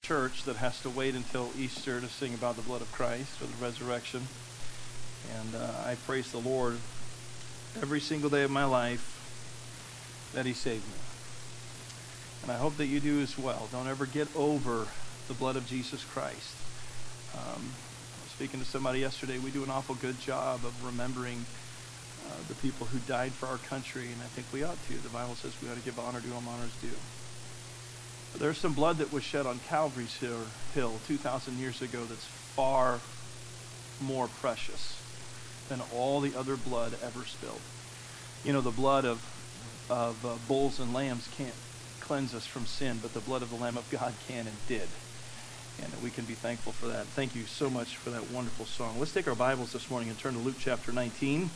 church that has to wait until Easter to sing about the blood of Christ or the resurrection. And I praise the Lord every single day of my life that He saved me. And I hope that you do as well. Don't ever get over the blood of Jesus Christ. I was speaking to somebody yesterday. We do an awful good job of remembering the people who died for our country, and I think we ought to. The Bible says we ought to give honor to whom honor is due. But there's some blood that was shed on Calvary's Hill 2,000 years ago that's far more precious than all the other blood ever spilled. You know, the blood of bulls and lambs can't cleanse us from sin, but the blood of the Lamb of God can and did. And we can be thankful for that. Thank you so much for that wonderful song. Let's take our Bibles this morning and turn to Luke chapter 19.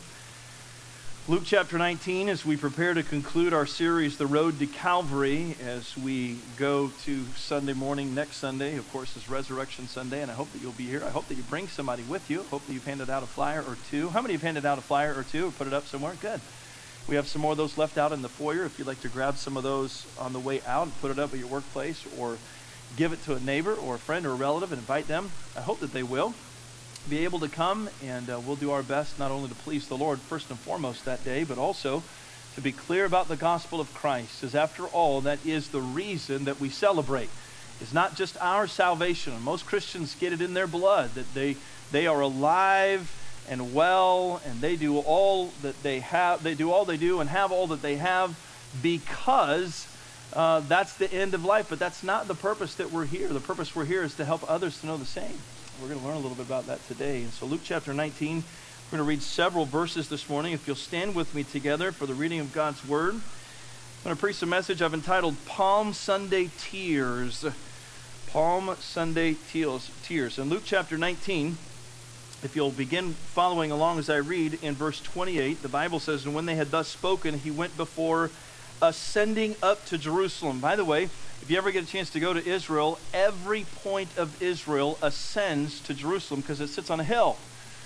Luke chapter 19, as we prepare to conclude our series, The Road to Calvary, as we go to Sunday morning. Next Sunday, of course, is Resurrection Sunday, and I hope that you'll be here. I hope that you bring somebody with you. I hope that you've handed out a flyer or two. How many have handed out a flyer or two or put it up somewhere? Good. We have some more of those left out in the foyer. If you'd like to grab some of those on the way out and put it up at your workplace, or give it to a neighbor or a friend or a relative and invite them, I hope that they will be able to come, and we'll do our best not only to please the Lord first and foremost that day, but also to be clear about the gospel of Christ, as after all, that is the reason that we celebrate. It's not just our salvation. Most Christians get it in their blood that they are alive and well, and they do all that they have. They do all they do and have all that they have because that's the end of life. But that's not the purpose that we're here. The purpose we're here is to help others to know the same. We're going to learn a little bit about that today. And so Luke chapter 19, we're going to read several verses this morning. If you'll stand with me together for the reading of God's Word. I'm going to preach a message I've entitled Palm Sunday Tears. Palm Sunday Tears. In Luke chapter 19, if you'll begin following along as I read in verse 28, the Bible says, "And when they had thus spoken, he went before, ascending up to Jerusalem." By the way, if you ever get a chance to go to Israel, every point of Israel ascends to Jerusalem because it sits on a hill.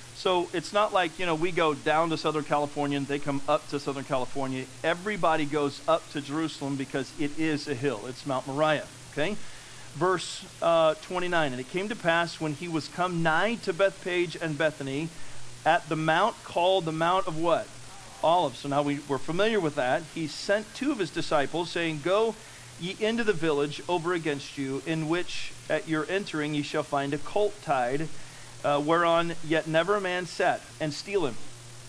So it's not like, we go down to Southern California and they come up to Southern California. Everybody goes up to Jerusalem because it is a hill. It's Mount Moriah, okay? Verse 29, "And it came to pass when he was come nigh to Bethpage and Bethany, at the mount called the Mount of" what? Olives. So now we're familiar with that. He sent two of his disciples, saying, "Go ye into the village over against you, in which at your entering ye shall find a colt tied, whereon yet never a man sat, and steal him."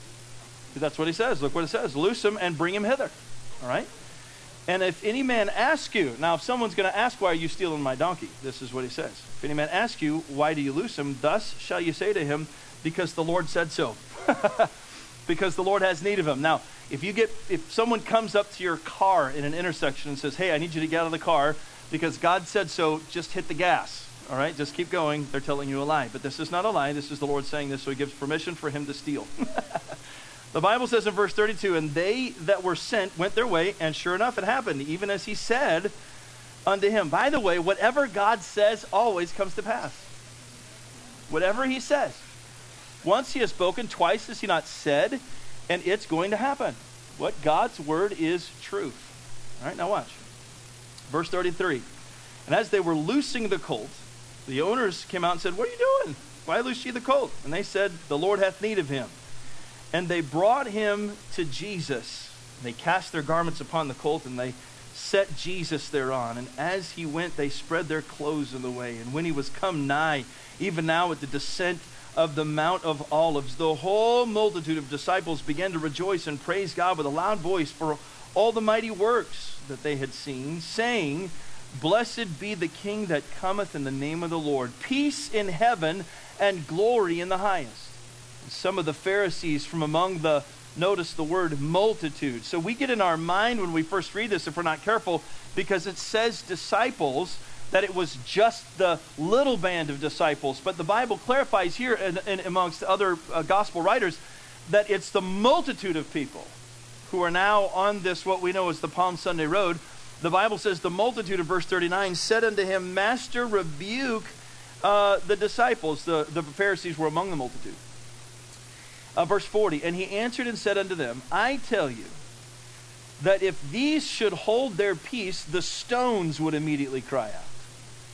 That's what he says. Look what it says. "Loose him and bring him hither." All right? "And if any man ask you," now if someone's going to ask, "Why are you stealing my donkey?" This is what he says. "If any man ask you, why do you loose him? Thus shall you say to him, because the Lord said so." Because the Lord has need of him. Now, if someone comes up to your car in an intersection and says, "Hey, I need you to get out of the car because God said so," just hit the gas. All right, just keep going. They're telling you a lie. But this is not a lie. This is the Lord saying this, so he gives permission for him to steal. The Bible says in verse 32, "And they that were sent went their way, and sure enough it happened, even as he said unto him." By the way, whatever God says always comes to pass. Whatever he says. Once he has spoken, twice has he not said, and it's going to happen. What? God's word is truth. All right, now watch. Verse 33. "And as they were loosing the colt, the owners came out and said, 'What are you doing? Why loose ye the colt?' And they said, 'The Lord hath need of him.' And they brought him to Jesus. They cast their garments upon the colt, and they set Jesus thereon. And as he went, they spread their clothes in the way. And when he was come nigh, even now at the descent of the Mount of Olives, the whole multitude of disciples began to rejoice and praise God with a loud voice for all the mighty works that they had seen, saying, 'Blessed be the King that cometh in the name of the Lord. Peace in heaven and glory in the highest.' And some of the Pharisees from among the," notice the word multitude. So we get in our mind when we first read this, if we're not careful, because it says disciples, that it was just the little band of disciples. But the Bible clarifies here, and amongst other gospel writers, that it's the multitude of people who are now on this, what we know as the Palm Sunday road. The Bible says the multitude of verse 39 said unto him, "Master, rebuke the disciples." The Pharisees were among the multitude. Verse 40, "And he answered and said unto them, I tell you that if these should hold their peace, the stones would immediately cry out."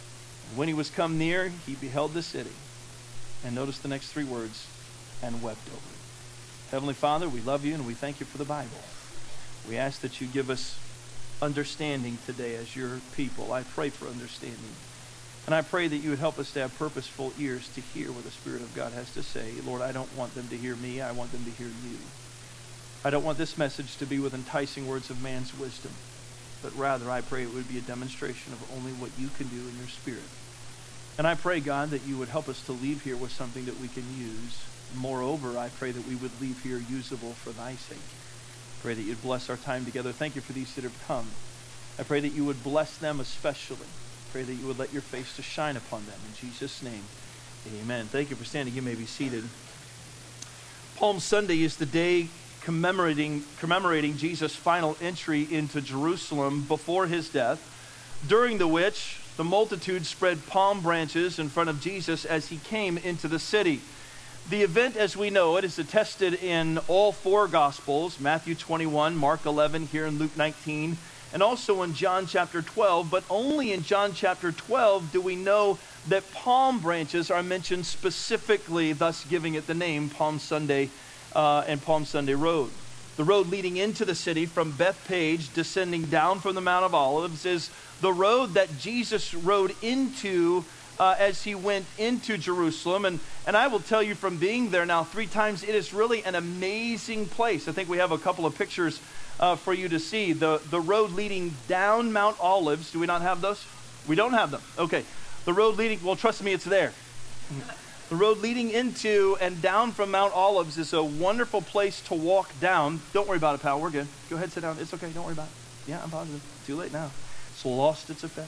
When he was come near, he beheld the city. And notice the next 3 words, and wept over it. Heavenly Father, we love you and we thank you for the Bible. We ask that you give us understanding today as your people. I pray for understanding. And I pray that you would help us to have purposeful ears to hear what the Spirit of God has to say. Lord, I don't want them to hear me. I want them to hear you. I don't want this message to be with enticing words of man's wisdom, but rather I pray it would be a demonstration of only what you can do in your Spirit. And I pray, God, that you would help us to leave here with something that we can use. Moreover, I pray that we would leave here usable for thy sake. Pray that you'd bless our time together. Thank you for these that have come. I pray that you would bless them especially. Pray that you would let your face to shine upon them. In Jesus' name, amen. Thank you for standing. You may be seated. Palm Sunday is the day commemorating Jesus' final entry into Jerusalem before his death, during the which the multitude spread palm branches in front of Jesus as he came into the city. The event, as we know it, is attested in all 4 Gospels, Matthew 21, Mark 11, here in Luke 19, and also in John chapter 12. But only in John chapter 12 do we know that palm branches are mentioned specifically, thus giving it the name Palm Sunday and Palm Sunday Road. The road leading into the city from Bethpage, descending down from the Mount of Olives, is the road that Jesus rode into as he went into Jerusalem. And I will tell you from being there now 3 times, it is really an amazing place. I think we have a couple of pictures for you to see. The road leading down Mount Olives. Do we not have those? We don't have them. Okay. The road leading, well, trust me, it's there. The road leading into and down from Mount Olives is a wonderful place to walk down. Don't worry about it, pal. We're good. Go ahead, sit down. It's okay. Don't worry about it. Yeah, I'm positive. Too late now. It's lost its effect.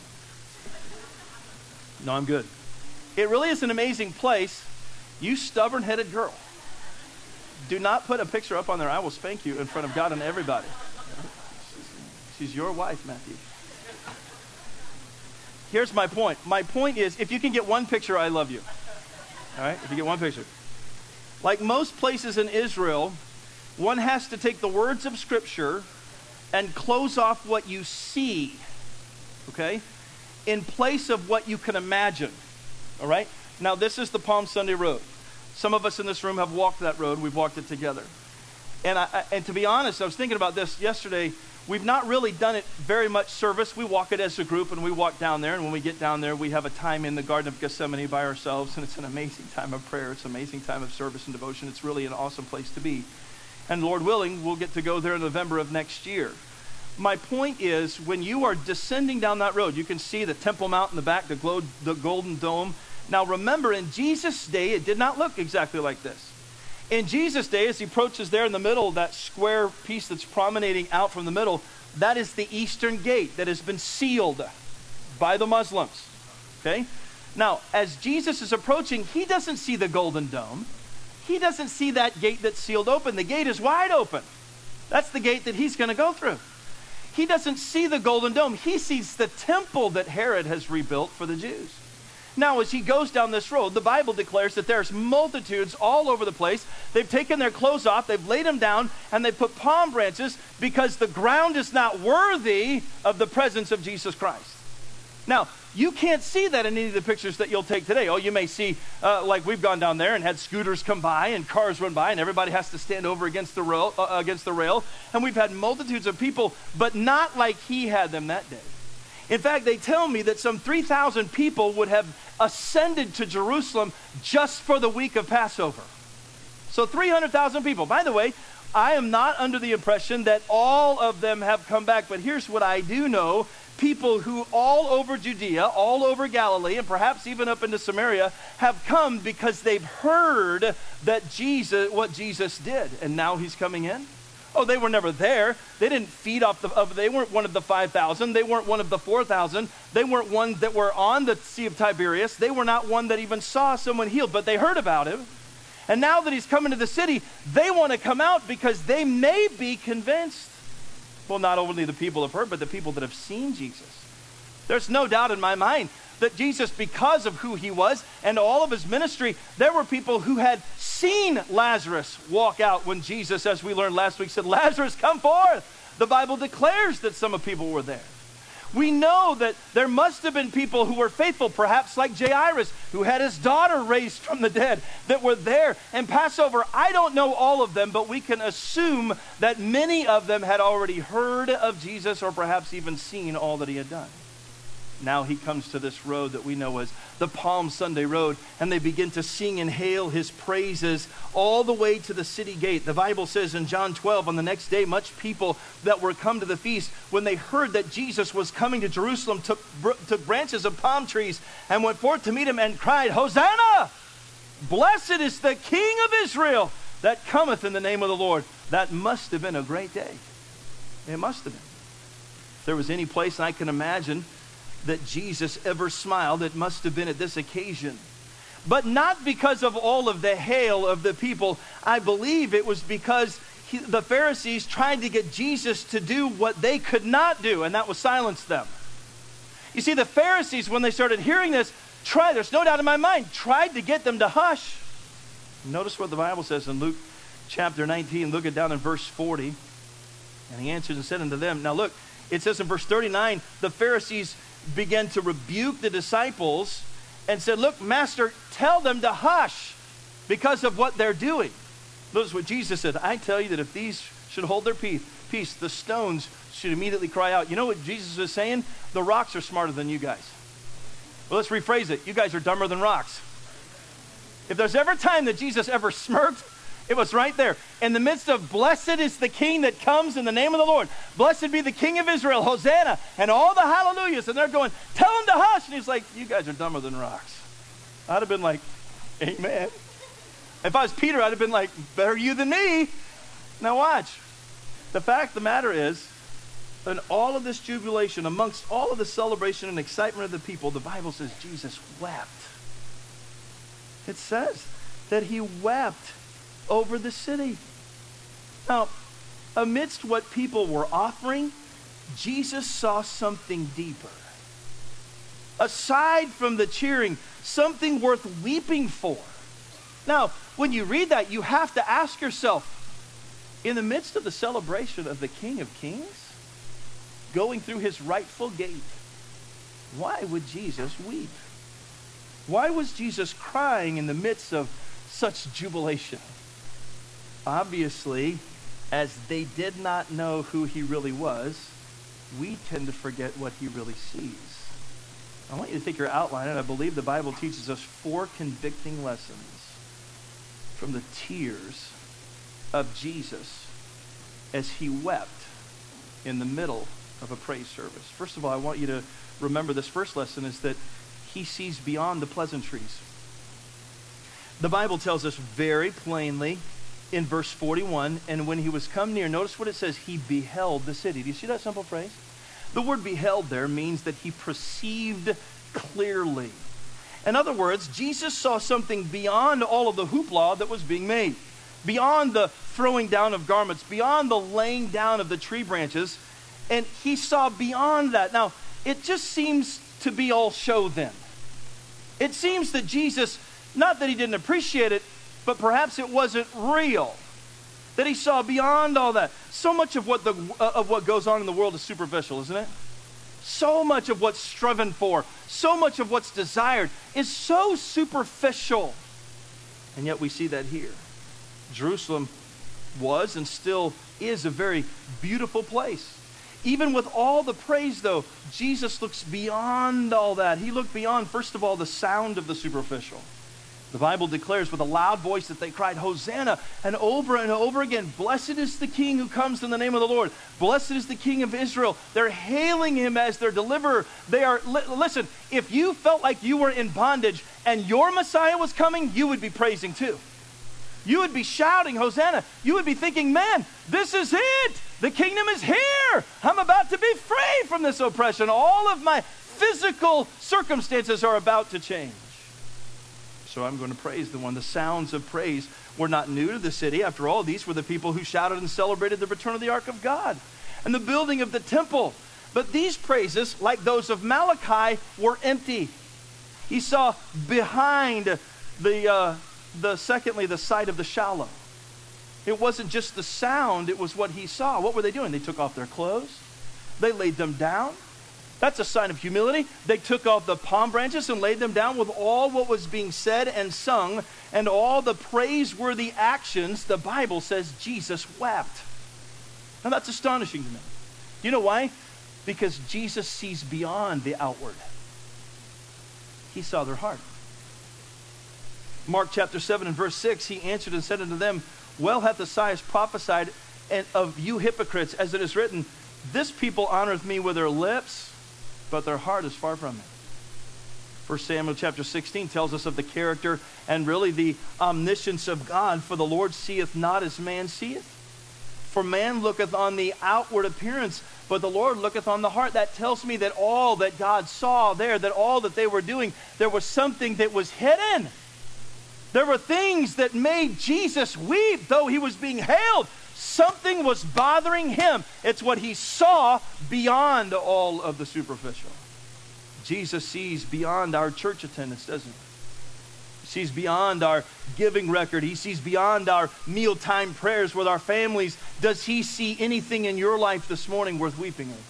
No, I'm good. It really is an amazing place. You stubborn-headed girl. Do not put a picture up on there. I will spank you in front of God and everybody. She's your wife, Matthew. Here's my point. My point is, if you can get one picture, I love you. All right? If you get one picture. Like most places in Israel, one has to take the words of Scripture and close off what you see, okay, in place of what you can imagine. All right? Now, this is the Palm Sunday Road. Some of us in this room have walked that road. We've walked it together. And to be honest, I was thinking about this yesterday. We've not really done it very much service. We walk it as a group, and we walk down there. And when we get down there, we have a time in the Garden of Gethsemane by ourselves. And it's an amazing time of prayer. It's an amazing time of service and devotion. It's really an awesome place to be. And Lord willing, we'll get to go there in November of next year. My point is, when you are descending down that road, you can see the Temple Mount in the back, the Golden Dome. Now remember, in Jesus' day, it did not look exactly like this. In Jesus' day, as he approaches there in the middle, that square piece that's promenading out from the middle, that is the Eastern Gate that has been sealed by the Muslims. Okay? Now, as Jesus is approaching, he doesn't see the Golden Dome. He doesn't see that gate that's sealed open. The gate is wide open. That's the gate that he's going to go through. He doesn't see the Golden Dome. He sees the temple that Herod has rebuilt for the Jews. Now, as he goes down this road, the Bible declares that there's multitudes all over the place. They've taken their clothes off, they've laid them down, and they've put palm branches because the ground is not worthy of the presence of Jesus Christ. Now, you can't see that in any of the pictures that you'll take today. Oh, you may see, like we've gone down there and had scooters come by and cars run by, and everybody has to stand over against the rail. And we've had multitudes of people, but not like he had them that day. In fact, they tell me that some 3,000 people would have ascended to Jerusalem just for the week of Passover. So 300,000 people. By the way, I am not under the impression that all of them have come back, but here's what I do know. People who all over Judea, all over Galilee, and perhaps even up into Samaria have come because they've heard that what Jesus did, and now he's coming in. Oh, they were never there. They didn't feed off they weren't one of the 5,000. They weren't one of the 4,000. They weren't one that were on the Sea of Tiberias. They were not one that even saw someone healed, but they heard about him. And now that he's coming to the city, they want to come out because they may be convinced. Well, not only the people have heard, but the people that have seen Jesus. There's no doubt in my mind that Jesus, because of who he was and all of his ministry, there were people who had seen Lazarus walk out when Jesus, as we learned last week, said, "Lazarus, come forth." The Bible declares that some people were there. We know that there must have been people who were faithful, perhaps like Jairus, who had his daughter raised from the dead, that were there. And Passover, I don't know all of them, but we can assume that many of them had already heard of Jesus or perhaps even seen all that he had done. Now he comes to this road that we know as the Palm Sunday Road, and they begin to sing and hail his praises all the way to the city gate. The Bible says in John 12, on the next day, much people that were come to the feast, when they heard that Jesus was coming to Jerusalem, took branches of palm trees and went forth to meet him and cried, Hosanna! Blessed is the King of Israel that cometh in the name of the Lord. That must have been a great day. It must have been. If there was any place I can imagine that Jesus ever smiled, it must have been at this occasion. But not because of all of the hail of the people. I believe it was because the Pharisees tried to get Jesus to do what they could not do, and that was silence them. You see, the Pharisees, when they started hearing this, there's no doubt in my mind, tried to get them to hush. Notice what the Bible says in Luke chapter 19. Look it down in verse 40. And he answered and said unto them, now look, it says in verse 39, the Pharisees began to rebuke the disciples and said, look, Master, tell them to hush because of what they're doing. Notice what Jesus said. I tell you that if these should hold their peace, the stones should immediately cry out. You know what Jesus was saying? The rocks are smarter than you guys. Well, let's rephrase it. You guys are dumber than rocks. If there's ever time that Jesus ever smirked, it was right there. In the midst of blessed is the King that comes in the name of the Lord. Blessed be the King of Israel, Hosanna, and all the hallelujahs. And they're going, tell him to hush. And he's like, you guys are dumber than rocks. I'd have been like, amen. If I was Peter, I'd have been like, better you than me. Now watch. The fact of the matter is, in all of this jubilation, amongst all of the celebration and excitement of the people, the Bible says Jesus wept. It says that he wept over the city. Now, amidst what people were offering, Jesus saw something deeper. Aside from the cheering, something worth weeping for. Now, when you read that, you have to ask yourself, in the midst of the celebration of the King of Kings, going through his rightful gate, why would Jesus weep? Why was Jesus crying in the midst of such jubilation? Obviously, as they did not know who he really was, we tend to forget what he really sees. I want you to take your outline, and I believe the Bible teaches us 4 convicting lessons from the tears of Jesus as he wept in the middle of a praise service. First of all, I want you to remember this first lesson is that he sees beyond the pleasantries. The Bible tells us very plainly in verse 41, and when he was come near, notice what it says, he beheld the city. Do you see that simple phrase? The word beheld there means that he perceived clearly. In other words, Jesus saw something beyond all of the hoopla that was being made, beyond the throwing down of garments, beyond the laying down of the tree branches, and he saw beyond that. Now, it just seems to be all show then. It seems that Jesus, not that he didn't appreciate it, but perhaps it wasn't real. That he saw beyond all that. So much of what goes on in the world is superficial, isn't it? So much of what's striven for, so much of what's desired is so superficial. And yet we see that here. Jerusalem was and still is a very beautiful place. Even with all the praise, though, Jesus looks beyond all that. He looked beyond, first of all, the sound of the superficial. The Bible declares with a loud voice that they cried, Hosanna, and over again, blessed is the King who comes in the name of the Lord. Blessed is the King of Israel. They're hailing him as their deliverer. They are, listen, if you felt like you were in bondage and your Messiah was coming, you would be praising too. You would be shouting, Hosanna. You would be thinking, man, this is it. The kingdom is here. I'm about to be free from this oppression. All of my physical circumstances are about to change. So I'm going to praise the one. The sounds of praise were not new to the city. After all, these were the people who shouted and celebrated the return of the Ark of God and the building of the temple. But these praises, like those of Malachi, were empty. He saw behind the sight of the shallow. It wasn't just the sound, it was what he saw. What were they doing? They took off their clothes. They laid them down. That's a sign of humility. They took off the palm branches and laid them down with all what was being said and sung and all the praiseworthy actions. The Bible says Jesus wept. Now that's astonishing to me. Do you know why? Because Jesus sees beyond the outward. He saw their heart. Mark chapter 7 and verse 6, he answered and said unto them, well hath Esaias prophesied of you hypocrites, as it is written, this people honoreth me with their lips, but their heart is far from me. 1 Samuel chapter 16 tells us of the character and really the omniscience of God. For the Lord seeth not as man seeth. For man looketh on the outward appearance, but the Lord looketh on the heart. That tells me that all that God saw there, that all that they were doing, there was something that was hidden. There were things that made Jesus weep, though he was being hailed. Something was bothering him. It's what he saw beyond all of the superficial. Jesus sees beyond our church attendance, doesn't he? He sees beyond our giving record. He sees beyond our mealtime prayers with our families. Does he see anything in your life this morning worth weeping over?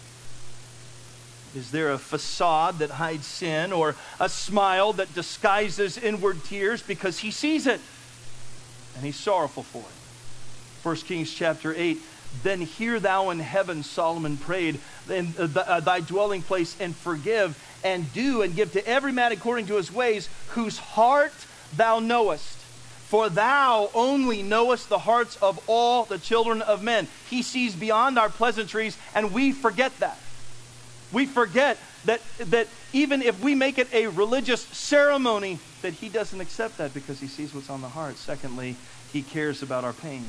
Is there a facade that hides sin or a smile that disguises inward tears? Because he sees it and he's sorrowful for it. 1 Kings chapter 8, then hear thou in heaven, Solomon prayed, in thy dwelling place, and forgive and do and give to every man according to his ways, whose heart thou knowest. For thou only knowest the hearts of all the children of men. He sees beyond our pleasantries, and we forget that. We forget that even if we make it a religious ceremony, that he doesn't accept that because he sees what's on the heart. Secondly, he cares about our pain.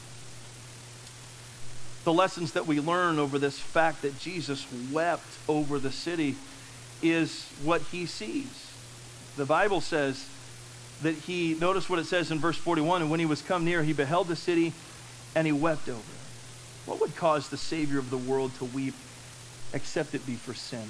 The lessons that we learn over this fact that Jesus wept over the city is what he sees. The Bible says that notice what it says in verse 41, and when he was come near, he beheld the city and he wept over it. What would cause the Savior of the world to weep except it be for sin?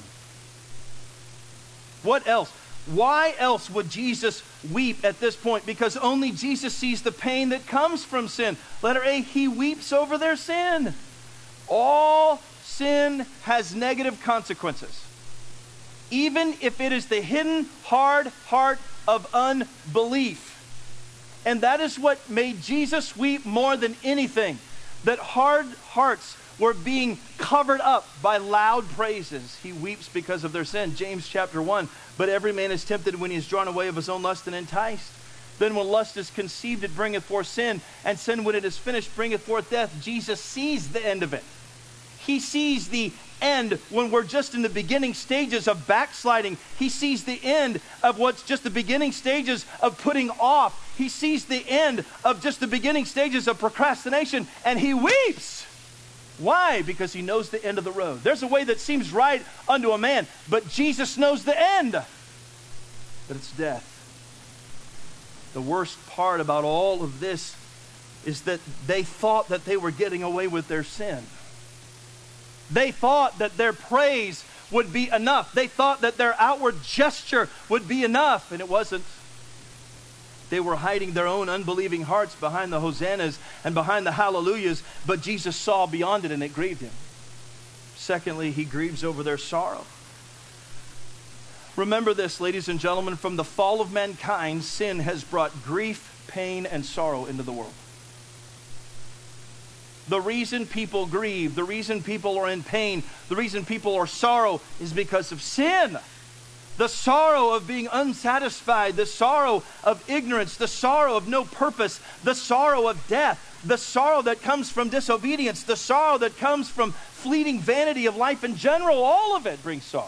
What else? Why else would Jesus weep at this point? Because only Jesus sees the pain that comes from sin. Letter A, he weeps over their sin. All sin has negative consequences. Even if it is the hidden hard heart of unbelief. And that is what made Jesus weep more than anything. That hard hearts were being covered up by loud praises. He weeps because of their sin. James chapter 1, but every man is tempted when he is drawn away of his own lust and enticed. Then when lust is conceived, it bringeth forth sin, and sin when it is finished bringeth forth death. Jesus sees the end of it. He sees the end when we're just in the beginning stages of backsliding. He sees the end of what's just the beginning stages of putting off. He sees the end of just the beginning stages of procrastination, and he weeps. Why? Because he knows the end of the road. There's a way that seems right unto a man, but Jesus knows the end. But it's death. The worst part about all of this is that they thought that they were getting away with their sin. They thought that their praise would be enough. They thought that their outward gesture would be enough, and it wasn't. They were hiding their own unbelieving hearts behind the hosannas and behind the hallelujahs, but Jesus saw beyond it, and it grieved him. Secondly, he grieves over their sorrow. Remember this, ladies and gentlemen, from the fall of mankind, sin has brought grief, pain, and sorrow into the world. The reason people grieve, the reason people are in pain, the reason people are sorrow is because of sin. The sorrow of being unsatisfied, the sorrow of ignorance, the sorrow of no purpose, the sorrow of death, the sorrow that comes from disobedience, the sorrow that comes from fleeting vanity of life in general, all of it brings sorrow.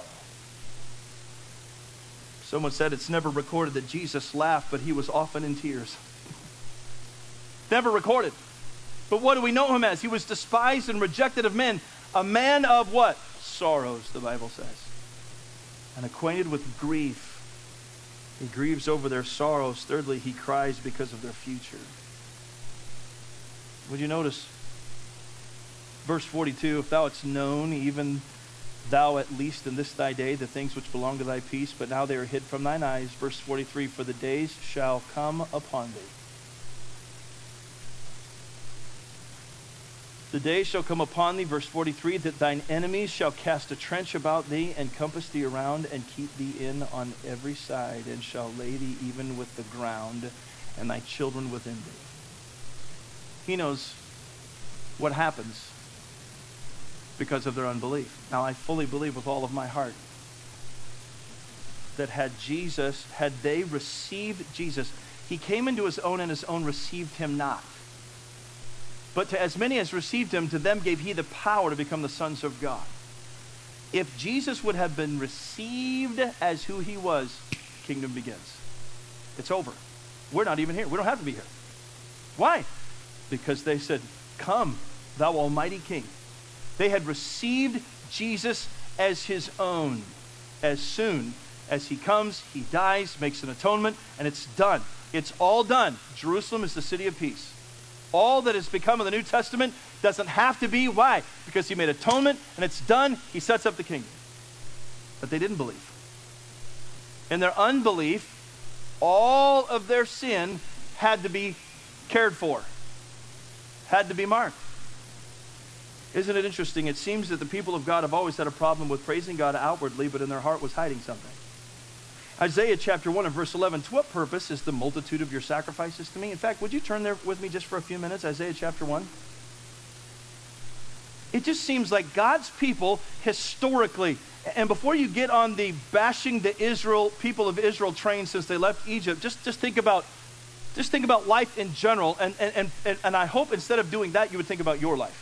Someone said it's never recorded that Jesus laughed, but he was often in tears. Never recorded. But what do we know him as? He was despised and rejected of men. A man of what? Sorrows, the Bible says. And acquainted with grief. He grieves over their sorrows. Thirdly, he cries because of their future. Would you notice? Verse 42, if thou hadst known, even thou at least in this thy day, the things which belong to thy peace, but now they are hid from thine eyes. Verse 43, for the days shall come upon thee. The day shall come upon thee, verse 43, that thine enemies shall cast a trench about thee, and compass thee around, and keep thee in on every side, and shall lay thee even with the ground, and thy children within thee. He knows what happens because of their unbelief. Now, I fully believe with all of my heart that had they received Jesus, he came into his own, and his own received him not. But to as many as received him, to them gave he the power to become the sons of God. If Jesus would have been received as who he was, kingdom begins. It's over. We're not even here. We don't have to be here. Why? Because they said, come, thou almighty King. They had received Jesus as his own. As soon as he comes, he dies, makes an atonement, and it's done. It's all done. Jerusalem is the city of peace. All that has become of the New Testament doesn't have to be. Why? Because he made atonement, and it's done. He sets up the kingdom. But they didn't believe. In their unbelief, all of their sin had to be cared for, had to be marked. Isn't it interesting? It seems that the people of God have always had a problem with praising God outwardly, but in their heart was hiding something. Isaiah chapter 1 and verse 11, to what purpose is the multitude of your sacrifices to me? In fact, would you turn there with me just for a few minutes? Isaiah chapter 1. It just seems like God's people historically, and before you get on the bashing the people of Israel train since they left Egypt, just think about life in general, and I hope instead of doing that, you would think about your life.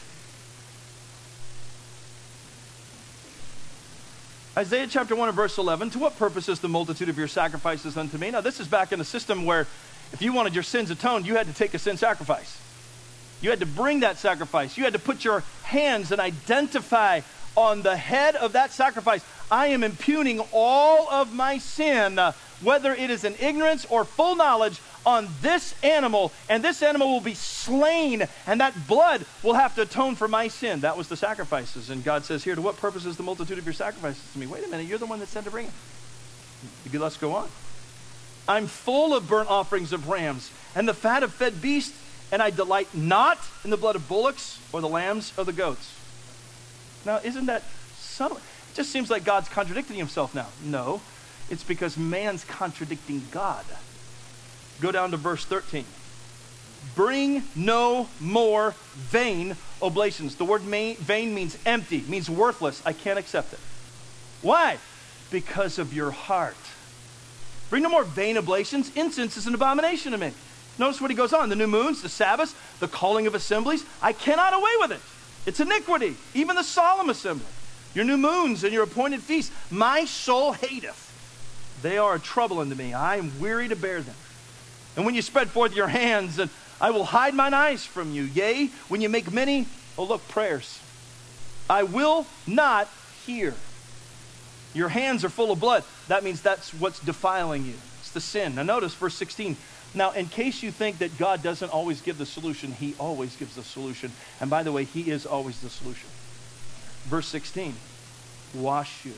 Isaiah chapter 1 and verse 11, to what purpose is the multitude of your sacrifices unto me? Now, this is back in the system where if you wanted your sins atoned, you had to take a sin sacrifice. You had to bring that sacrifice. You had to put your hands and identify on the head of that sacrifice. I am impugning all of my sin, whether it is in ignorance or full knowledge, on this animal, and this animal will be slain, and that blood will have to atone for my sin. That was the sacrifices. And God says here, to what purpose is the multitude of your sacrifices to me? Wait a minute, you're the one that said to bring it. Let's go on. I'm full of burnt offerings of rams, and the fat of fed beasts, and I delight not in the blood of bullocks or the lambs or the goats. Now, isn't that subtle? It just seems like God's contradicting himself now. No, it's because man's contradicting God. Go down to verse 13. Bring no more vain oblations. The word vain means empty, means worthless. I can't accept it. Why? Because of your heart. Bring no more vain oblations. Incense is an abomination to me. Notice what he goes on. The new moons, the Sabbaths, the calling of assemblies. I cannot away with it. It's iniquity. Even the solemn assembly. Your new moons and your appointed feasts. My soul hateth. They are a trouble unto me. I am weary to bear them. And when you spread forth your hands, and I will hide mine eyes from you. Yea, when you make many, prayers, I will not hear. Your hands are full of blood. That means that's what's defiling you. It's the sin. Now notice verse 16. Now, in case you think that God doesn't always give the solution, he always gives the solution. And by the way, he is always the solution. Verse 16. Wash you.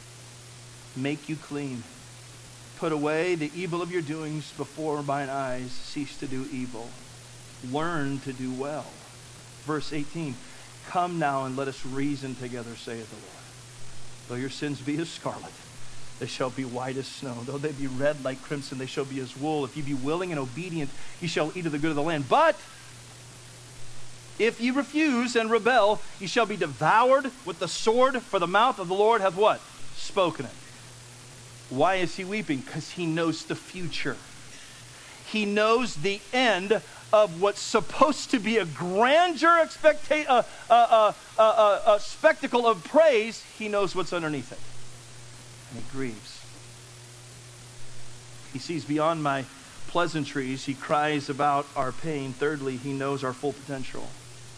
Make you clean. Put away the evil of your doings before mine eyes. Cease to do evil. Learn to do well. Verse 18. Come now and let us reason together, saith the Lord. Though your sins be as scarlet, they shall be white as snow. Though they be red like crimson, they shall be as wool. If ye be willing and obedient, ye shall eat of the good of the land. But if ye refuse and rebel, ye shall be devoured with the sword, for the mouth of the Lord hath what? Spoken it. Why is he weeping? Because he knows the future. He knows the end of what's supposed to be a grandeur spectacle of praise. He knows what's underneath it. And he grieves. He sees beyond my pleasantries. He cries about our pain. Thirdly, he knows our full potential.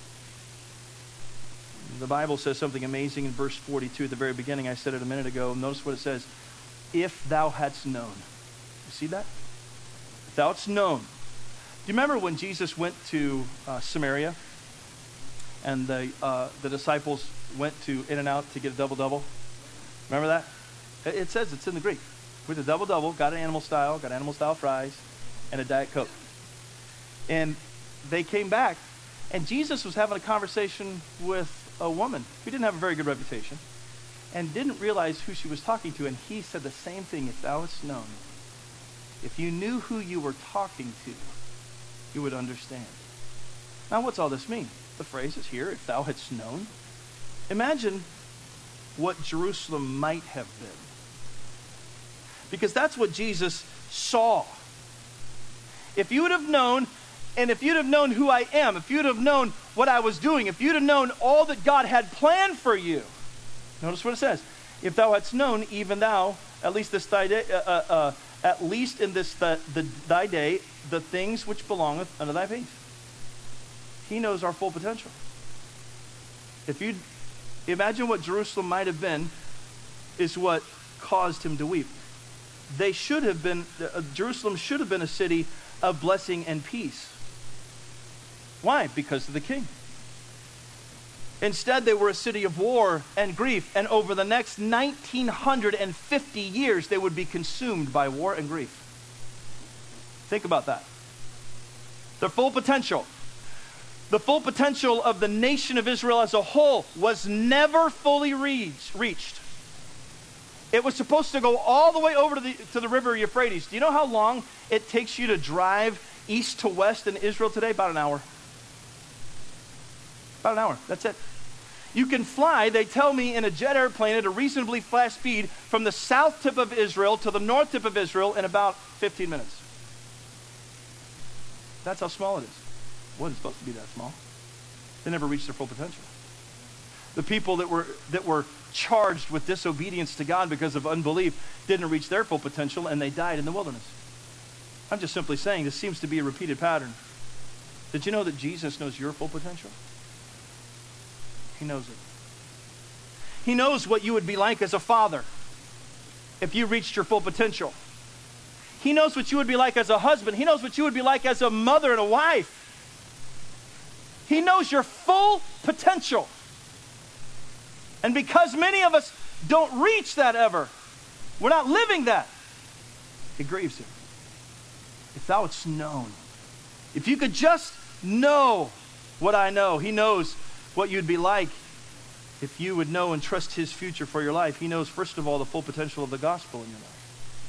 The Bible says something amazing in verse 42 at the very beginning. I said it a minute ago. Notice what it says. If thou hadst known. You see that? If thou hadst known. Do you remember when Jesus went to Samaria and the disciples went to In-N-Out to get a double-double? Remember that? It says it's in the Greek. With a double-double, got animal style fries, and a Diet Coke. And they came back, And Jesus was having a conversation with a woman who didn't have a very good reputation and didn't realize who she was talking to. And he said the same thing, if thou hadst known, if you knew who you were talking to, you would understand. Now, what's all this mean? The phrase is here, if thou hadst known. Imagine what Jerusalem might have been. Because that's what Jesus saw. If you would have known, and if you'd have known who I am, if you'd have known what I was doing, if you'd have known all that God had planned for you, notice what it says. If thou hadst known, even thou, at least this thy day, at least in this thy day, the things which belongeth unto thy peace. He knows our full potential. If you imagine what Jerusalem might have been, is what caused him to weep. They should have been, Jerusalem should have been a city of blessing and peace. Why? Because of the king. Instead, they were a city of war and grief, and over the next 1950 years, they would be consumed by war and grief. Think about that. Their full potential. The full potential of the nation of Israel as a whole was never fully reached. It was supposed to go all the way over to the river Euphrates. Do you know how long it takes you to drive east to west in Israel today? About an hour. About an hour. That's it. You can fly, they tell me, in a jet airplane at a reasonably fast speed from the south tip of Israel to the north tip of Israel in about 15 minutes. That's how small it is. It wasn't supposed to be that small. They never reached their full potential. The people that were charged with disobedience to God because of unbelief didn't reach their full potential, and they died in the wilderness. I'm just simply saying this seems to be a repeated pattern. Did you know that Jesus knows your full potential? He knows it. He knows what you would be like as a father if you reached your full potential. He knows what you would be like as a husband. He knows what you would be like as a mother and a wife. He knows your full potential. And because many of us don't reach that ever, we're not living that, it grieves him. If thou hadst known, if you could just know what I know, he knows what you'd be like if you would know and trust his future for your life. He knows, first of all, the full potential of the gospel in your life.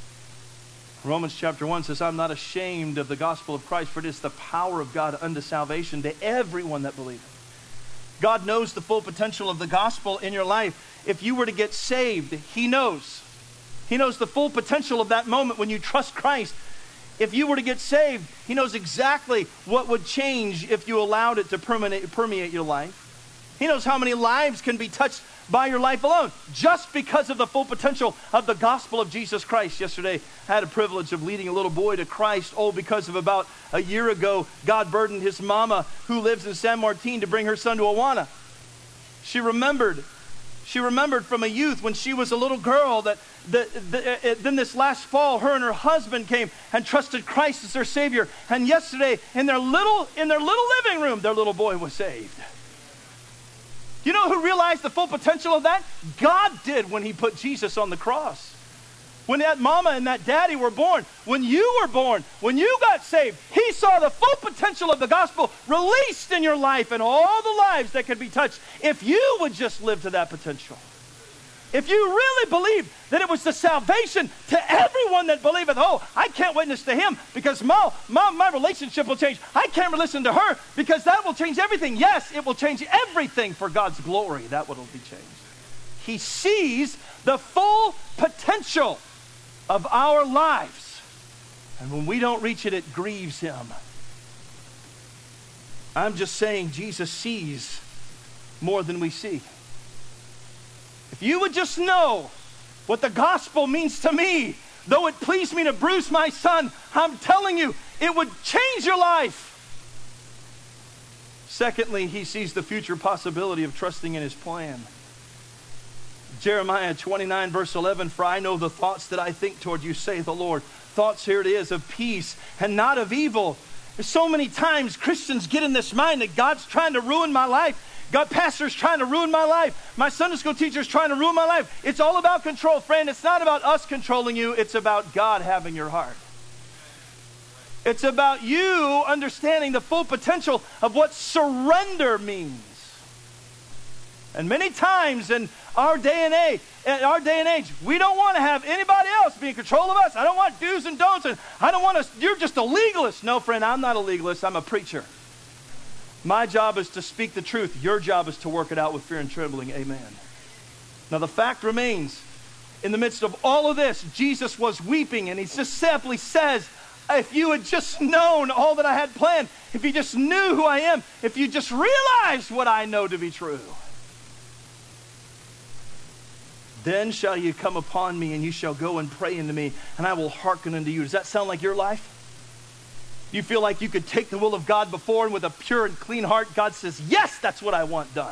Romans chapter 1 says, I'm not ashamed of the gospel of Christ, for it is the power of God unto salvation to everyone that believeth. God knows the full potential of the gospel in your life. If you were to get saved, he knows. He knows the full potential of that moment when you trust Christ. If you were to get saved, he knows exactly what would change if you allowed it to permeate your life. He knows how many lives can be touched by your life alone, just because of the full potential of the gospel of Jesus Christ. Yesterday, I had a privilege of leading a little boy to Christ. Because of about a year ago, God burdened his mama, who lives in San Martin, to bring her son to Awana. She remembered from a youth when she was a little girl that then this last fall, her and her husband came and trusted Christ as their Savior. And yesterday, in their little living room, their little boy was saved. You know who realized the full potential of that? God did when he put Jesus on the cross. When that mama and that daddy were born, when you were born, when you got saved, he saw the full potential of the gospel released in your life and all the lives that could be touched if you would just live to that potential. If you really believed that it was the salvation to everyone that believeth, I can't witness to him because my relationship will change. I can't listen to her because that will change everything. Yes, it will change everything for God's glory. That will be changed. He sees the full potential of our lives. And when we don't reach it, it grieves him. I'm just saying Jesus sees more than we see. If you would just know what the gospel means to me, though it pleased me to bruise my son, I'm telling you, it would change your life. Secondly, he sees the future possibility of trusting in his plan. Jeremiah 29 verse 11, for I know the thoughts that I think toward you, saith the Lord. Thoughts, here it is, of peace and not of evil. So many times Christians get in this mind that God's trying to ruin my life. God, pastor's trying to ruin my life. My Sunday school teacher's trying to ruin my life. It's all about control, friend. It's not about us controlling you. It's about God having your heart. It's about you understanding the full potential of what surrender means. And many times in our day and age, we don't want to have anybody else be in control of us. I don't want do's and don'ts, and I don't want to, you're just a legalist. No, friend, I'm not a legalist. I'm a preacher. My job is to speak the truth. Your job is to work it out with fear and trembling. Amen. Now, the fact remains, in the midst of all of this, Jesus was weeping, and he just simply says, if you had just known all that I had planned, if you just knew who I am, if you just realized what I know to be true, then shall you come upon me, and you shall go and pray unto me, and I will hearken unto you. Does that sound like your life? You feel like you could take the will of God before, and with a pure and clean heart, God says, yes, that's what I want done.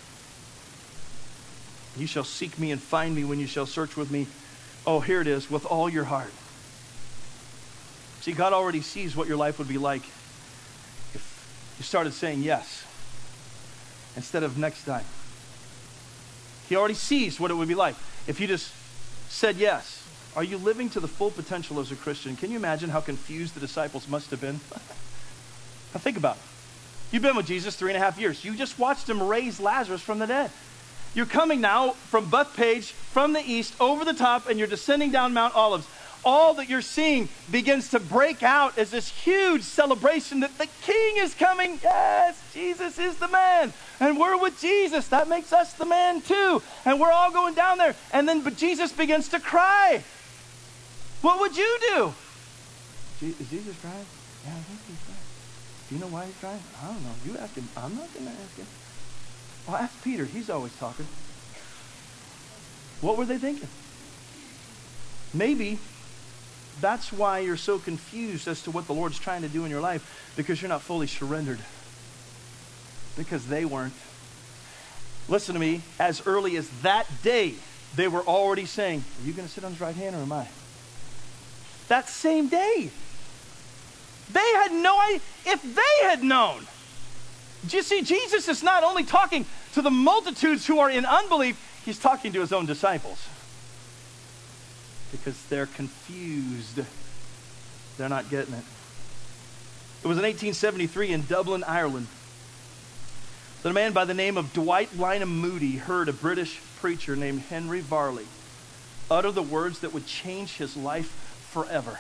You shall seek me and find me when you shall search with me. Oh, here it is, with all your heart. See, God already sees what your life would be like if you started saying yes instead of next time. He already sees what it would be like if you just said yes. Are you living to the full potential as a Christian? Can you imagine how confused the disciples must have been? Now think about it. You've been with Jesus 3.5 years. You just watched him raise Lazarus from the dead. You're coming now from Bethpage, from the east, over the top, and you're descending down Mount Olives. All that you're seeing begins to break out as this huge celebration that the King is coming. Yes, Jesus is the man. And we're with Jesus. That makes us the man too. And we're all going down there. And then but Jesus begins to cry. What would you do? Is Jesus crying? Yeah, I think he's crying. Do you know why he's crying? I don't know. You ask him. I'm not going to ask him. Well, ask Peter. He's always talking. What were they thinking? Maybe that's why you're so confused as to what the Lord's trying to do in your life, because you're not fully surrendered. Because they weren't. Listen to me. As early as that day, they were already saying, are you going to sit on his right hand or am I? That same day. They had no idea. If they had known. Do you see, Jesus is not only talking to the multitudes who are in unbelief, he's talking to his own disciples. Because they're confused. They're not getting it. It was in 1873 in Dublin, Ireland, that a man by the name of Dwight Lynham Moody heard a British preacher named Henry Varley utter the words that would change his life forever.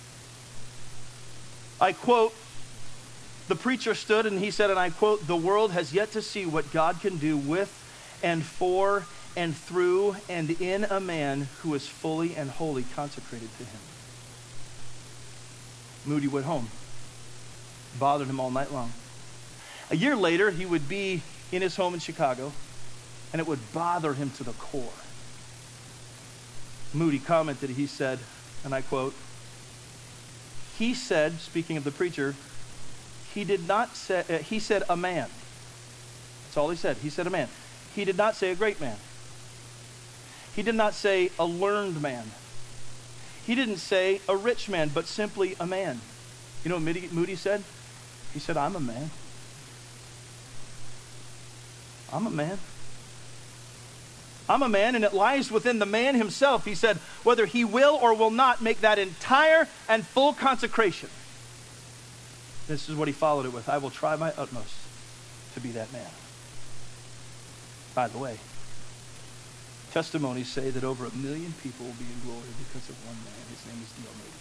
I quote, the preacher stood and he said, and I quote, the world has yet to see what God can do with and for and through and in a man who is fully and wholly consecrated to him. Moody went home. Bothered him all night long. A year later, he would be in his home in Chicago, and it would bother him to the core. Moody commented, he said, and I quote, he said, speaking of the preacher, he did not say, he said a man. That's all he said. He said a man. He did not say a great man. He did not say a learned man. He didn't say a rich man, but simply a man. You know what Moody said? He said, I'm a man. I'm a man. I'm a man, and it lies within the man himself, he said, whether he will or will not make that entire and full consecration. This is what he followed it with. I will try my utmost to be that man. By the way, testimonies say that over 1 million people will be in glory because of one man. His name is D.L. Moody.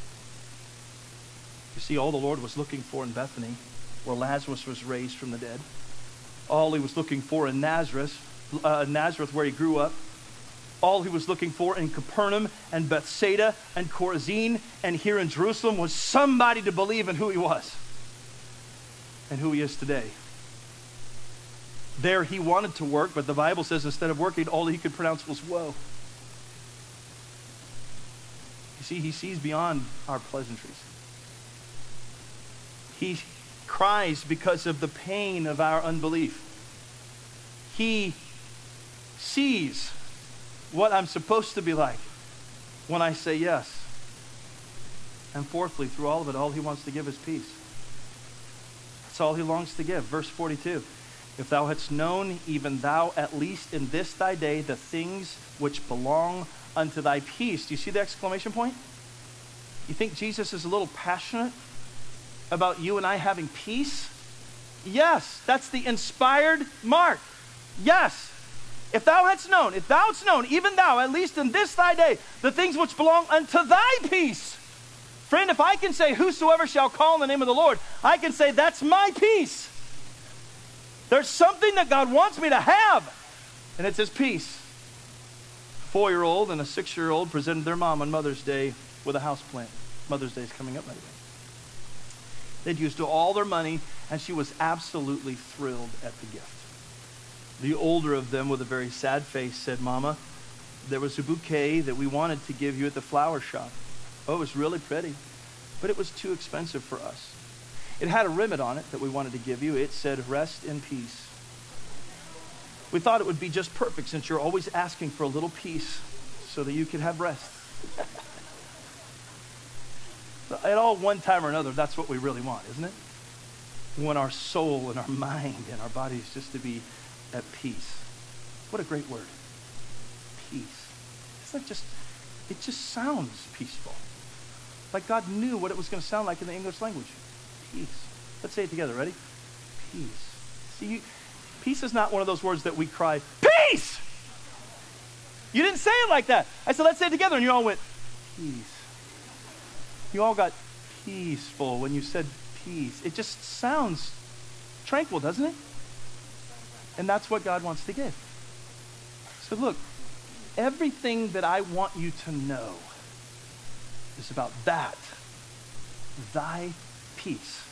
You see, all the Lord was looking for in Bethany, where Lazarus was raised from the dead, all he was looking for in Nazareth where he grew up, all he was looking for in Capernaum and Bethsaida and Chorazin and here in Jerusalem was somebody to believe in who he was and who he is today. There he wanted to work, but the Bible says instead of working, all he could pronounce was woe. You see, he sees beyond our pleasantries. He cries because of the pain of our unbelief. He sees what I'm supposed to be like when I say yes. And fourthly, through all of it, all he wants to give is peace. That's all he longs to give. Verse 42. If thou hadst known, even thou, at least in this thy day, the things which belong unto thy peace. Do you see the exclamation point? You think Jesus is a little passionate about you and I having peace? Yes, that's the inspired mark. Yes. If thou hadst known, even thou, at least in this thy day, the things which belong unto thy peace. Friend, if I can say, whosoever shall call on the name of the Lord, I can say, that's my peace. There's something that God wants me to have, and it's his peace. A 4-year-old and a 6-year-old presented their mom on Mother's Day with a house plant. Mother's Day is coming up, by the way. They'd used all their money, and she was absolutely thrilled at the gift. The older of them, with a very sad face, said, Mama, there was a bouquet that we wanted to give you at the flower shop. Oh, it was really pretty, but it was too expensive for us. It had a ribbon on it that we wanted to give you. It said, rest in peace. We thought it would be just perfect since you're always asking for a little peace so that you could have rest. At all one time or another, that's what we really want, isn't it? We want our soul and our mind and our bodies just to be at peace. What a great word. Peace. It's like it just sounds peaceful. Like God knew what it was going to sound like in the English language. Peace. Let's say it together. Ready? Peace. See, peace is not one of those words that we cry, peace! You didn't say it like that. I said, let's say it together, and you all went, peace. You all got peaceful when you said peace. It just sounds tranquil, doesn't it? And that's what God wants to give. So look, everything that I want you to know is about that, thy peace.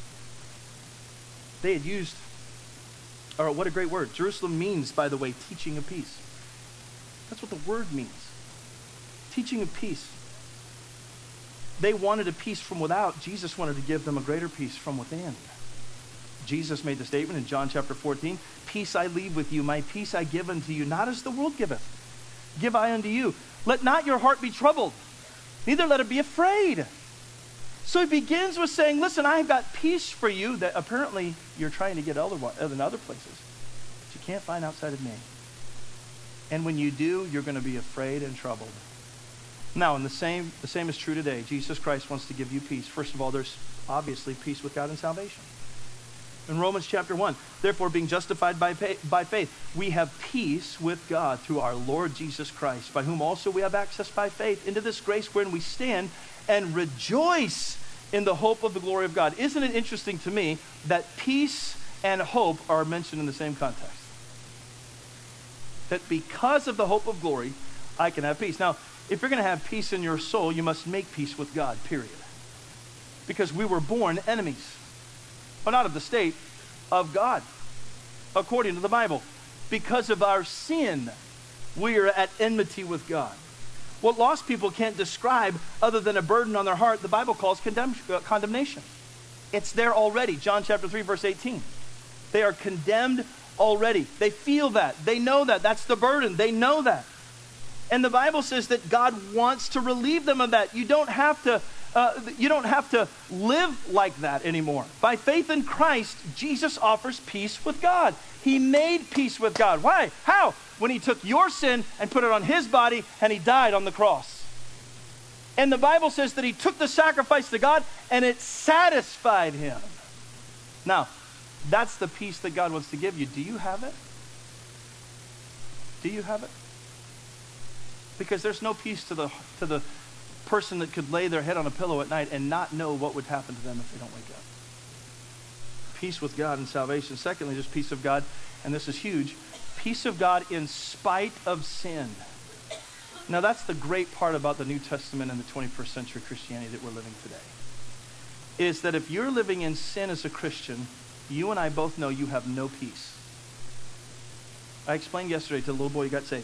They had used, or what a great word. Jerusalem means, by the way, teaching of peace. That's what the word means. Teaching of peace. They wanted a peace from without. Jesus wanted to give them a greater peace from within. Jesus made the statement in John chapter 14, peace I leave with you, my peace I give unto you, not as the world giveth, give I unto you. Let not your heart be troubled, neither let it be afraid. So he begins with saying, listen, I have got peace for you that apparently you're trying to get in other places, but you can't find outside of me. And when you do, you're going to be afraid and troubled. Now, and the same is true today. Jesus Christ wants to give you peace. First of all, there's obviously peace with God and salvation. In Romans chapter 1, therefore being justified by faith, we have peace with God through our Lord Jesus Christ, by whom also we have access by faith into this grace wherein we stand and rejoice in the hope of the glory of God. Isn't it interesting to me that peace and hope are mentioned in the same context? That because of the hope of glory, I can have peace. Now, if you're going to have peace in your soul, you must make peace with God, period. Because we were born enemies. But not of the state, of God, according to the Bible. Because of our sin, we are at enmity with God. What lost people can't describe other than a burden on their heart, the Bible calls condemnation. It's there already. John chapter 3, verse 18. They are condemned already. They feel that. They know that. That's the burden. They know that. And the Bible says that God wants to relieve them of that. You don't have to live like that anymore. By faith in Christ, Jesus offers peace with God. He made peace with God. Why? How? When he took your sin and put it on his body and he died on the cross. And the Bible says that he took the sacrifice to God and it satisfied him. Now, that's the peace that God wants to give you. Do you have it? Do you have it? Because there's no peace to the person that could lay their head on a pillow at night and not know what would happen to them if they don't wake up. Peace with God and salvation. Secondly, just peace of God, and this is huge, peace of God in spite of sin. Now that's the great part about the New Testament and the 21st century Christianity that we're living today, is that if you're living in sin as a Christian, you and I both know you have no peace. I explained yesterday to the little boy who got saved.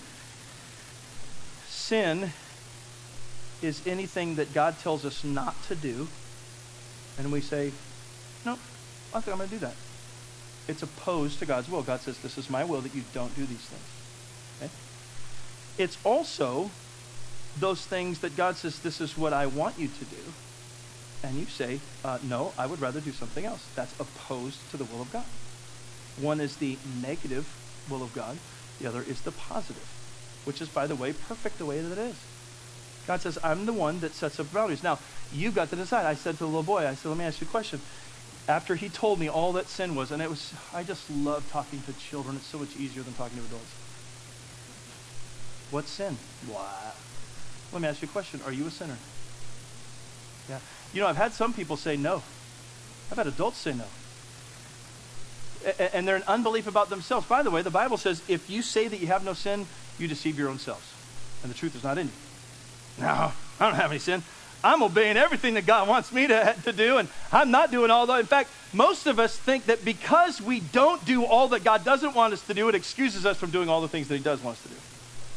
Sin is anything that God tells us not to do, and we say, no, I don't think I'm going to do that. It's opposed to God's will. God says, this is my will that you don't do these things. Okay? It's also those things that God says, this is what I want you to do, and you say, no, I would rather do something else. That's opposed to the will of God. One is the negative will of God. The other is the positive, which is, by the way, perfect the way that it is. God says, I'm the one that sets up boundaries. Now, you've got to decide. I said to the little boy, I said, let me ask you a question. After he told me all that sin was, and I just love talking to children. It's so much easier than talking to adults. What's sin? What? Let me ask you a question. Are you a sinner? Yeah. You know, I've had some people say no. I've had adults say no. And they're in unbelief about themselves. By the way, the Bible says, if you say that you have no sin, you deceive your own selves. And the truth is not in you. No, I don't have any sin. I'm obeying everything that God wants me to do, and I'm not doing all that. In fact, most of us think that because we don't do all that God doesn't want us to do, it excuses us from doing all the things that he does want us to do.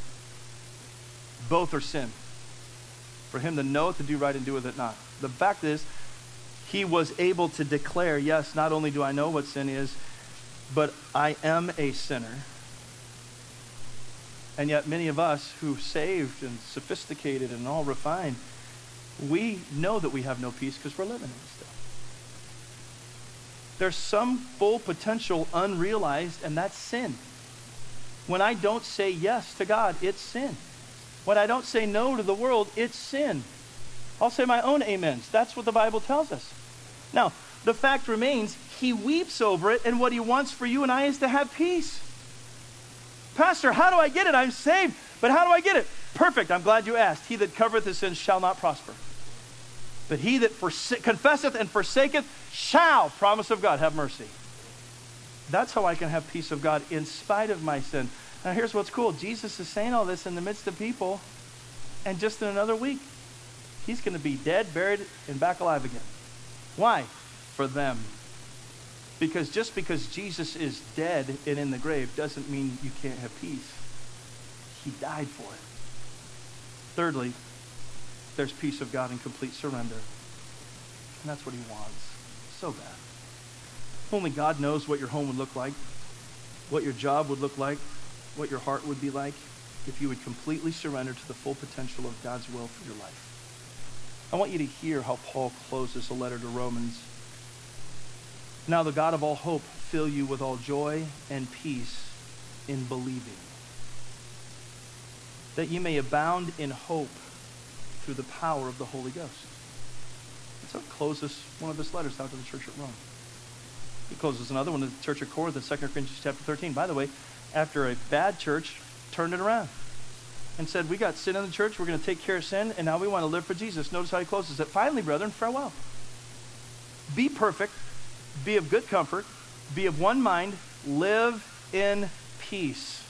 Both are sin. For him to know it, to do right, and do with it not. The fact is, he was able to declare, yes, not only do I know what sin is, but I am a sinner. And yet many of us who saved and sophisticated and all refined, we know that we have no peace because we're living in it still. There's some full potential unrealized, and that's sin. When I don't say yes to God, it's sin. When I don't say no to the world, it's sin. I'll say my own amens. That's what the Bible tells us. Now, the fact remains, he weeps over it, and what he wants for you and I is to have peace. Pastor, how do I get it? I'm saved, but how do I get it? Perfect, I'm glad you asked. He that covereth his sins shall not prosper. But he that confesseth and forsaketh shall, promise of God, have mercy. That's how I can have peace of God in spite of my sin. Now here's what's cool. Jesus is saying all this in the midst of people, and just in another week, he's going to be dead, buried, and back alive again. Why? For them. Because just because Jesus is dead and in the grave doesn't mean you can't have peace. He died for it. Thirdly, there's peace of God in complete surrender. And that's what he wants. So bad. Only God knows what your home would look like, what your job would look like, what your heart would be like if you would completely surrender to the full potential of God's will for your life. I want you to hear how Paul closes the letter to Romans. Now the God of all hope fill you with all joy and peace in believing, that you may abound in hope through the power of the Holy Ghost. That's how he closes one of his letters out to the church at Rome. He closes another one to the church of Corinth in 2 Corinthians chapter 13. By the way, after a bad church turned it around and said, we got sin in the church, we're going to take care of sin, and now we want to live for Jesus. Notice how he closes it. Finally, brethren, farewell. Be perfect, be of good comfort, be of one mind, live in peace.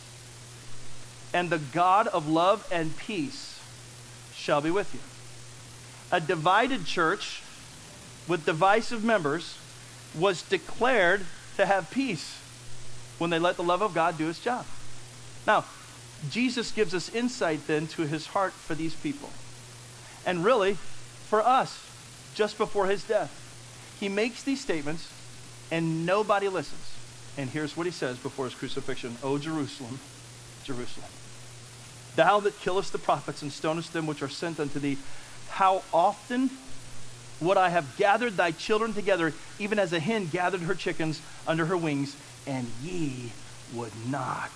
And the God of love and peace shall be with you. A divided church with divisive members was declared to have peace when they let the love of God do its job. Now, Jesus gives us insight then to his heart for these people. And really, for us, just before his death. He makes these statements and nobody listens. And here's what he says before his crucifixion. O Jerusalem, Jerusalem, thou that killest the prophets and stonest them which are sent unto thee, how often would I have gathered thy children together, even as a hen gathered her chickens under her wings, and ye would not.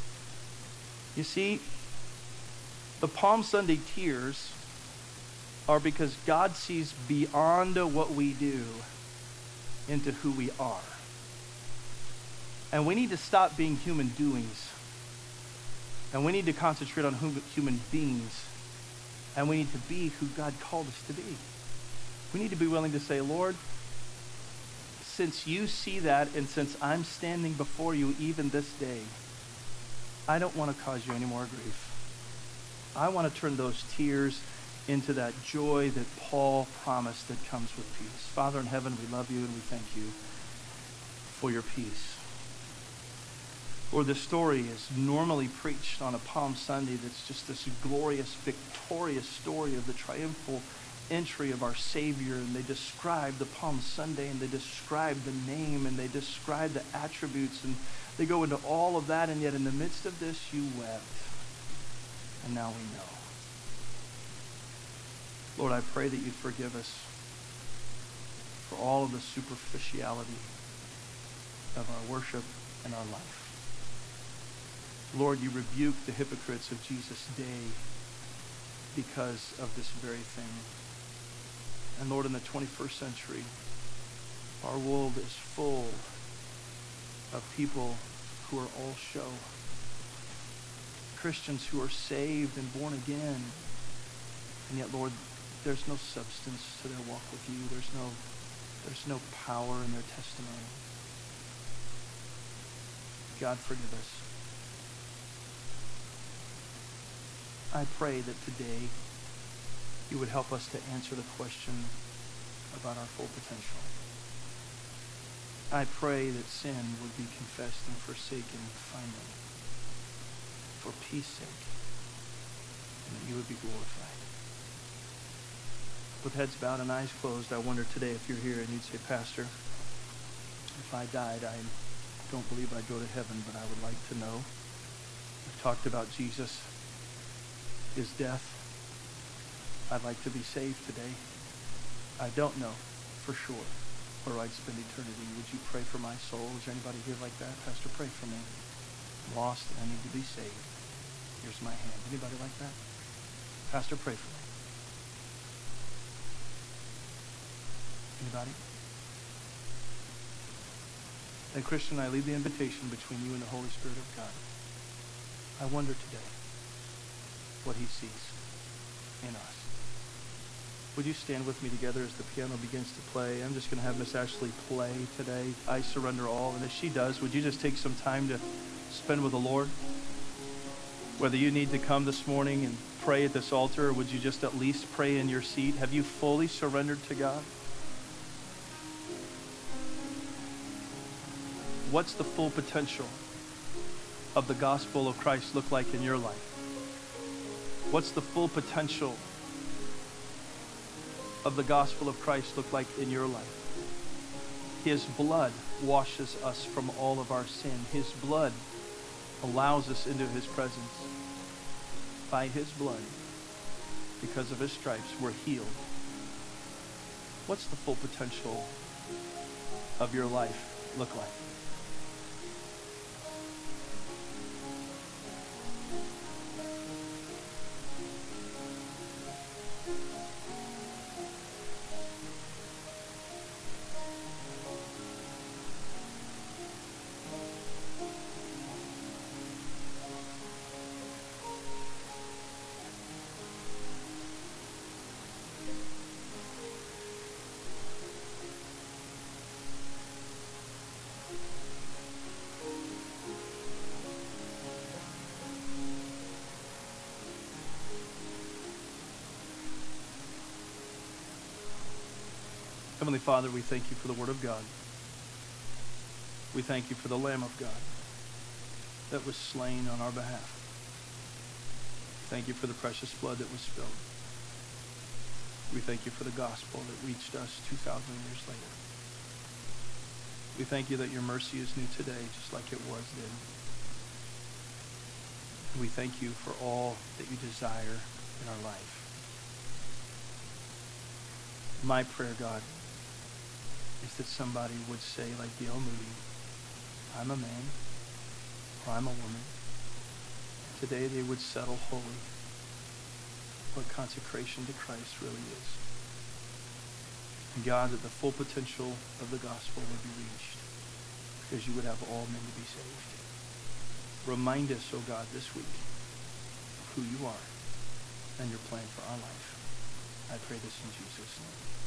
You see, the Palm Sunday tears are because God sees beyond what we do into who we are. And we need to stop being human doings. And we need to concentrate on human beings. And we need to be who God called us to be. We need to be willing to say, Lord, since you see that and since I'm standing before you even this day, I don't want to cause you any more grief. I want to turn those tears into that joy that Paul promised that comes with peace. Father in heaven, we love you and we thank you for your peace. Or this story is normally preached on a Palm Sunday that's just this glorious, victorious story of the triumphal entry of our Savior, and they describe the Palm Sunday, and they describe the name, and they describe the attributes, and they go into all of that, and yet in the midst of this you wept. And now we know. Lord, I pray that you'd forgive us for all of the superficiality of our worship and our life. Lord, you rebuke the hypocrites of Jesus' day because of this very thing. And Lord, in the 21st century, our world is full of people who are all show. Christians who are saved and born again. And yet, Lord, there's no substance to their walk with you. There's no power in their testimony. God, forgive us. I pray that today you would help us to answer the question about our full potential. I pray that sin would be confessed and forsaken finally for peace sake, and that you would be glorified. With heads bowed and eyes closed, I wonder today if you're here and you'd say, Pastor, if I died, I don't believe I'd go to heaven, but I would like to know. We've talked about Jesus, his death. I'd like to be saved today. I don't know for sure where I'd spend eternity. Would you pray for my soul? Is there anybody here like that? Pastor, pray for me. I'm lost and I need to be saved. Here's my hand. Anybody like that? Pastor, pray for me. Anybody? Then, Christian, I leave the invitation between you and the Holy Spirit of God. I wonder today what he sees in us. Would you stand with me together as the piano begins to play? I'm just going to have Miss Ashley play today. I surrender all. And as she does, would you just take some time to spend with the Lord? Whether you need to come this morning and pray at this altar, or would you just at least pray in your seat? Have you fully surrendered to God? What's the full potential of the gospel of Christ look like in your life? What's the full potential of the gospel of Christ look like in your life? His blood washes us from all of our sin. His blood allows us into his presence. By his blood, because of his stripes, we're healed. What's the full potential of your life look like? Heavenly Father, we thank you for the Word of God. We thank you for the Lamb of God that was slain on our behalf. Thank you for the precious blood that was spilled. We thank you for the gospel that reached us 2,000 years later. We thank you that your mercy is new today, just like it was then. And we thank you for all that you desire in our life. My prayer, God, is that somebody would say, like D.L. Moody, I'm a man, or I'm a woman. Today they would settle wholly what consecration to Christ really is. And God, that the full potential of the gospel would be reached, because you would have all men to be saved. Remind us, oh God, this week of who you are and your plan for our life. I pray this in Jesus' name.